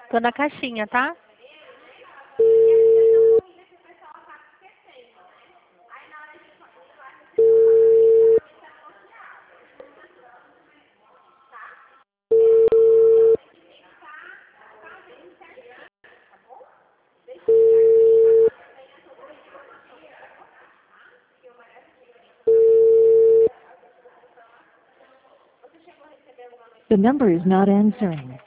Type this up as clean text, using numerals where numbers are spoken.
Tô na caixinha, tá? The number is not answering.